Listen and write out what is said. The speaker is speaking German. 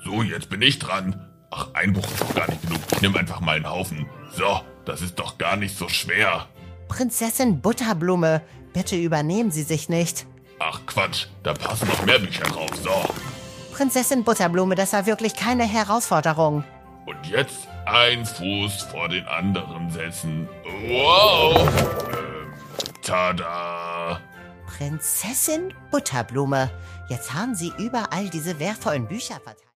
So, jetzt bin ich dran. Ach, ein Buch ist doch gar nicht genug. Ich nehme einfach mal einen Haufen. So, das ist doch gar nicht so schwer. Prinzessin Butterblume, bitte übernehmen Sie sich nicht. Ach Quatsch, da passen noch mehr Bücher drauf. So, Prinzessin Butterblume, das war wirklich keine Herausforderung. und jetzt ein Fuß vor den anderen setzen. Wow. Tada. Prinzessin Butterblume, jetzt haben Sie überall diese wertvollen Bücher verteilt.